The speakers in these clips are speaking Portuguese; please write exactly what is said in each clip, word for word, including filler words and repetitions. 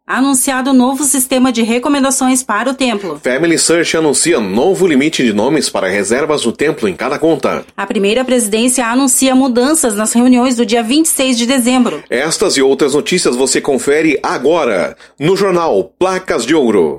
Anunciado novo sistema de recomendações para o templo. Family Search anuncia novo limite de nomes para reservas no templo em cada conta. A primeira presidência anuncia mudanças nas reuniões do dia vinte e seis de dezembro. Estas e outras notícias você confere agora no jornal Placas de Ouro.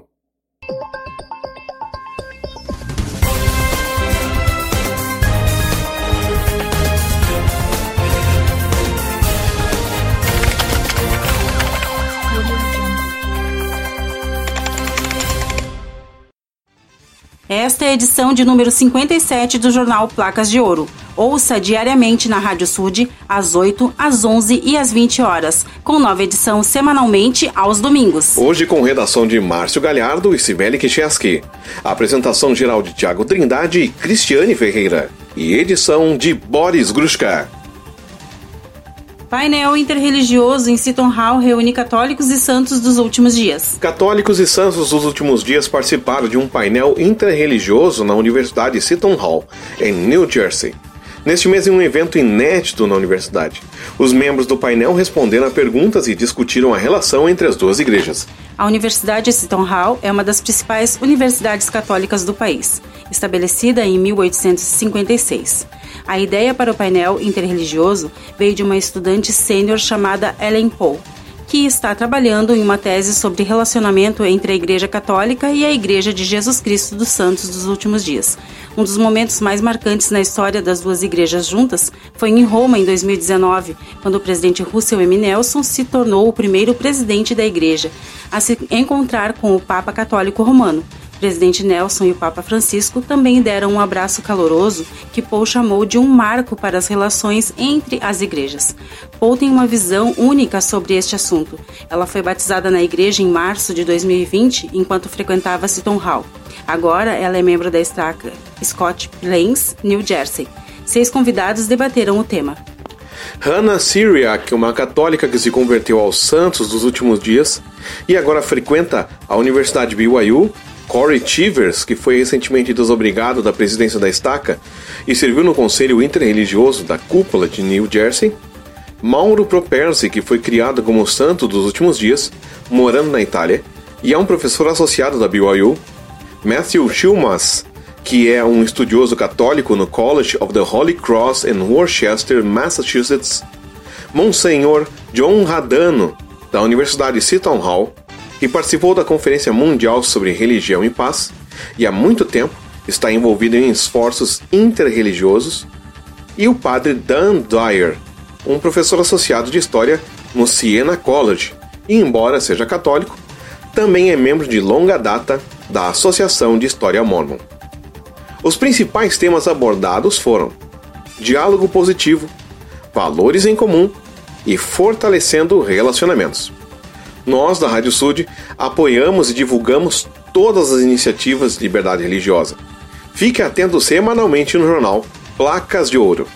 Esta é a edição de número cinquenta e sete do jornal Placas de Ouro. Ouça diariamente na Rádio Sud, às oito, às onze e às vinte horas, com nova edição semanalmente aos domingos. Hoje com redação de Márcio Galhardo e Sibeli Kicheski. Apresentação geral de Tiago Trindade e Cristiane Ferreira. E edição de Boris Grushka. Painel interreligioso em Seton Hall reúne católicos e santos dos últimos dias. Católicos e santos dos últimos dias participaram de um painel interreligioso na Universidade Seton Hall, em New Jersey. Neste mês, em um evento inédito na universidade, os membros do painel responderam a perguntas e discutiram a relação entre as duas igrejas. A Universidade Seton Hall é uma das principais universidades católicas do país, estabelecida em mil oitocentos e cinquenta e seis. A ideia para o painel interreligioso veio de uma estudante sênior chamada Ellen Poe, que está trabalhando em uma tese sobre relacionamento entre a Igreja Católica e a Igreja de Jesus Cristo dos Santos dos Últimos Dias. Um dos momentos mais marcantes na história das duas igrejas juntas foi em Roma, em dois mil e dezenove, quando o presidente Russell M. Nelson se tornou o primeiro presidente da igreja a se encontrar com o Papa Católico Romano. O presidente Nelson e o Papa Francisco também deram um abraço caloroso que Paul chamou de um marco para as relações entre as igrejas. Paul tem uma visão única sobre este assunto. Ela foi batizada na igreja em março de dois mil e vinte, enquanto frequentava Seton Hall. Agora ela é membro da estaca Scott Plains, New Jersey. Seis convidados debateram o tema. Hannah Syriac, uma católica que se converteu aos santos dos últimos dias e agora frequenta a Universidade B Y U, Corey Chivers, que foi recentemente desobrigado da presidência da estaca e serviu no Conselho Interreligioso da Cúpula de New Jersey, Mauro Properzi, que foi criado como santo dos últimos dias, morando na Itália, e é um professor associado da B Y U, Matthew Schulmas, que é um estudioso católico no College of the Holy Cross em Worcester, Massachusetts, Monsenhor John Radano, da Universidade Seton Hall, que participou da Conferência Mundial sobre Religião e Paz e há muito tempo está envolvido em esforços interreligiosos, e o padre Dan Dyer, um professor associado de História no Siena College e, embora seja católico, também é membro de longa data da Associação de História Mormon. Os principais temas abordados foram diálogo positivo, valores em comum e fortalecendo relacionamentos. Nós, da Rádio Sud, apoiamos e divulgamos todas as iniciativas de liberdade religiosa. Fique atento semanalmente no jornal Placas de Ouro.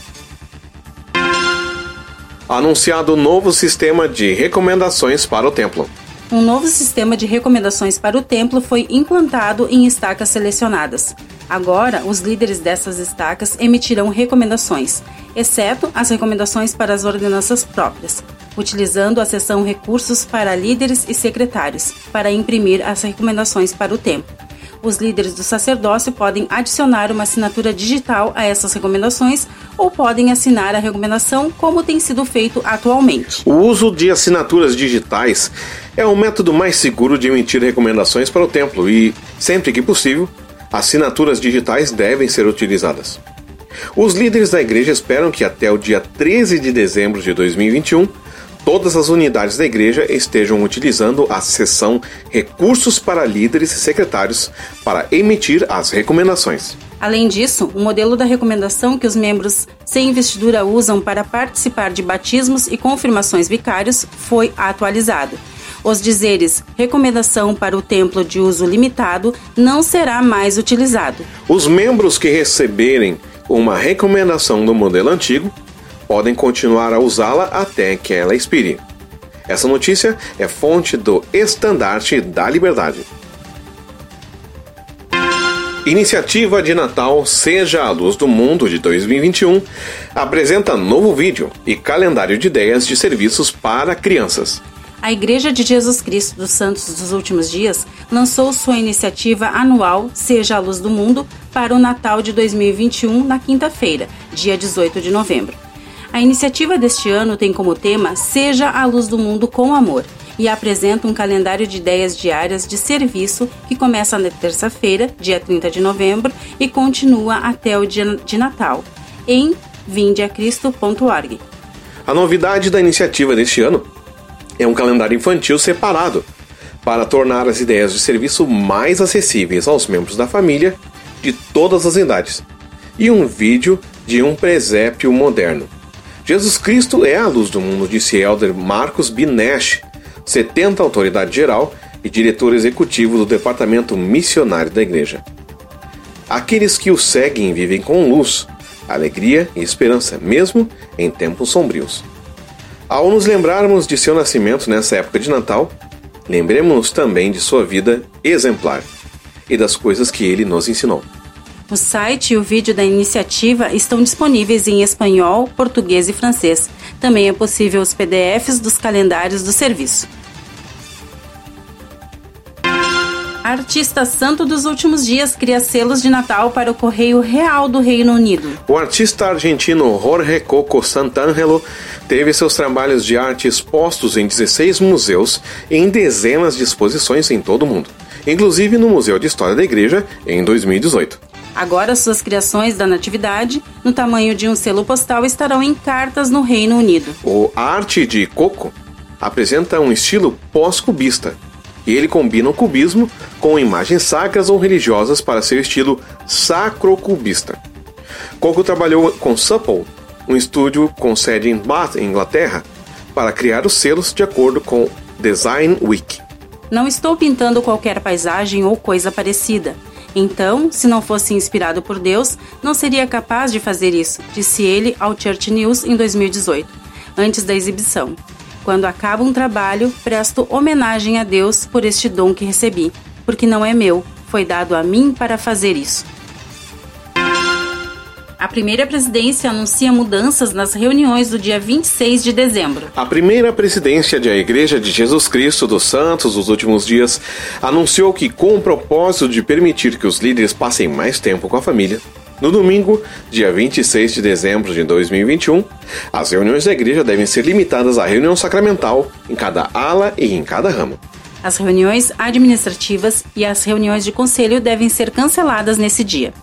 Anunciado novo sistema de recomendações para o templo. Um novo sistema de recomendações para o templo foi implantado em estacas selecionadas. Agora, os líderes dessas estacas emitirão recomendações, exceto as recomendações para as ordenanças próprias, utilizando a seção Recursos para Líderes e Secretários, para imprimir as recomendações para o templo. Os líderes do sacerdócio podem adicionar uma assinatura digital a essas recomendações ou podem assinar a recomendação como tem sido feito atualmente. O uso de assinaturas digitais é o método mais seguro de emitir recomendações para o templo e, sempre que possível, assinaturas digitais devem ser utilizadas. Os líderes da igreja esperam que até o dia treze de dezembro de dois mil e vinte e um, todas as unidades da igreja estejam utilizando a seção Recursos para Líderes e Secretários para emitir as recomendações. Além disso, o modelo da recomendação que os membros sem investidura usam para participar de batismos e confirmações vicários foi atualizado. Os dizeres recomendação para o templo de uso limitado não será mais utilizado. Os membros que receberem uma recomendação do modelo antigo podem continuar a usá-la até que ela expire. Essa notícia é fonte do Estandarte da Liberdade. Iniciativa de Natal Seja a Luz do Mundo de dois mil e vinte e um apresenta novo vídeo e calendário de ideias de serviços para crianças. A Igreja de Jesus Cristo dos Santos dos Últimos Dias lançou sua iniciativa anual Seja a Luz do Mundo para o Natal de dois mil e vinte e um na quinta-feira, dia dezoito de novembro. A iniciativa deste ano tem como tema Seja a Luz do Mundo com Amor e apresenta um calendário de ideias diárias de serviço que começa na terça-feira, dia trinta de novembro, e continua até o dia de Natal, em vinde a cristo ponto org. A novidade da iniciativa deste ano é um calendário infantil separado, para tornar as ideias de serviço mais acessíveis aos membros da família de todas as idades, e um vídeo de um presépio moderno. Jesus Cristo é a luz do mundo, disse Elder Marcos B. Nash, setenta autoridade geral e diretor executivo do Departamento Missionário da Igreja. Aqueles que o seguem vivem com luz, alegria e esperança, mesmo em tempos sombrios. Ao nos lembrarmos de seu nascimento nessa época de Natal, lembremos-nos também de sua vida exemplar e das coisas que ele nos ensinou. O site e o vídeo da iniciativa estão disponíveis em espanhol, português e francês. Também é possível os P D Fs dos calendários do serviço. Artista santo dos últimos dias cria selos de Natal para o Correio Real do Reino Unido. O artista argentino Jorge Coco Santangelo teve seus trabalhos de arte expostos em dezesseis museus e em dezenas de exposições em todo o mundo, inclusive no Museu de História da Igreja em dois mil e dezoito. Agora suas criações da Natividade, no tamanho de um selo postal, estarão em cartas no Reino Unido. O arte de Coco apresenta um estilo pós-cubista, e ele combina o cubismo com imagens sacras ou religiosas para seu estilo sacrocubista. Coco trabalhou com Supple, um estúdio com sede em Bath, Inglaterra, para criar os selos de acordo com Design Week. Não estou pintando qualquer paisagem ou coisa parecida. Então, se não fosse inspirado por Deus, não seria capaz de fazer isso, disse ele ao Church News em dois mil e dezoito, antes da exibição. Quando acaba um trabalho, presto homenagem a Deus por este dom que recebi, porque não é meu, foi dado a mim para fazer isso. A primeira presidência anuncia mudanças nas reuniões do dia vinte e seis de dezembro. A primeira presidência da Igreja de Jesus Cristo dos Santos dos Últimos Dias anunciou que, com o propósito de permitir que os líderes passem mais tempo com a família, no domingo, dia vinte e seis de dezembro de dois mil e vinte e um, as reuniões da igreja devem ser limitadas à reunião sacramental em cada ala e em cada ramo. As reuniões administrativas e as reuniões de conselho devem ser canceladas nesse dia.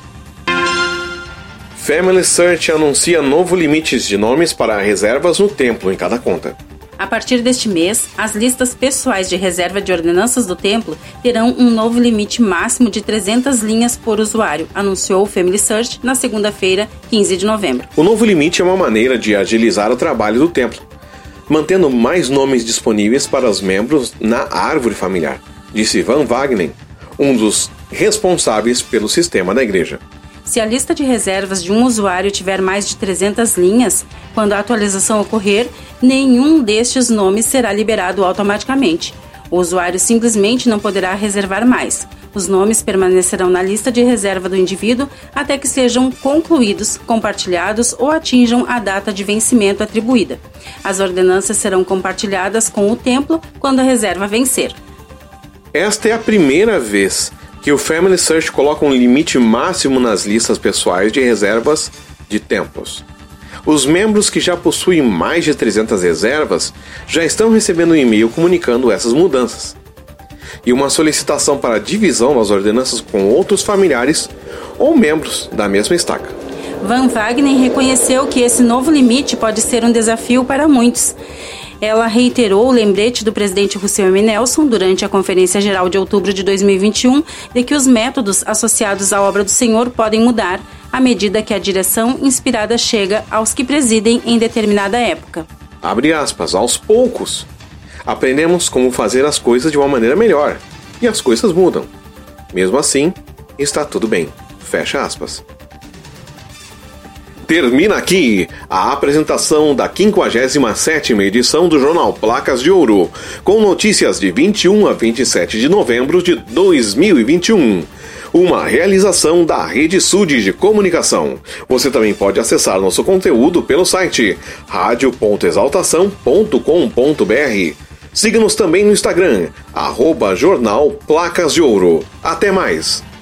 Family Search anuncia novo limites de nomes para reservas no templo em cada conta. A partir deste mês, as listas pessoais de reserva de ordenanças do templo terão um novo limite máximo de trezentas linhas por usuário, anunciou o Family Search na segunda-feira, quinze de novembro. O novo limite é uma maneira de agilizar o trabalho do templo, mantendo mais nomes disponíveis para os membros na árvore familiar, disse Van Wagner, um dos responsáveis pelo sistema da igreja. Se a lista de reservas de um usuário tiver mais de trezentas linhas, quando a atualização ocorrer, nenhum destes nomes será liberado automaticamente. O usuário simplesmente não poderá reservar mais. Os nomes permanecerão na lista de reserva do indivíduo até que sejam concluídos, compartilhados ou atinjam a data de vencimento atribuída. As ordenanças serão compartilhadas com o templo quando a reserva vencer. Esta é a primeira vez que o Family Search coloca um limite máximo nas listas pessoais de reservas de templos. Os membros que já possuem mais de trezentas reservas já estão recebendo um e-mail comunicando essas mudanças e uma solicitação para divisão das ordenanças com outros familiares ou membros da mesma estaca. Van Wagner reconheceu que esse novo limite pode ser um desafio para muitos. Ela reiterou o lembrete do presidente Russell M. Nelson durante a Conferência Geral de outubro de dois mil e vinte e um de que os métodos associados à obra do Senhor podem mudar à medida que a direção inspirada chega aos que presidem em determinada época. Abre aspas, aos poucos. Aprendemos como fazer as coisas de uma maneira melhor e as coisas mudam. Mesmo assim, está tudo bem. Fecha aspas. Termina aqui a apresentação da quinquagésima sétima edição do Jornal Placas de Ouro, com notícias de vinte e um a vinte e sete de novembro de dois mil e vinte e um. Uma realização da Rede Sud de Comunicação. Você também pode acessar nosso conteúdo pelo site rádio ponto exaltação ponto com ponto br. Siga-nos também no Instagram, arroba Jornal Placas de Ouro. Até mais!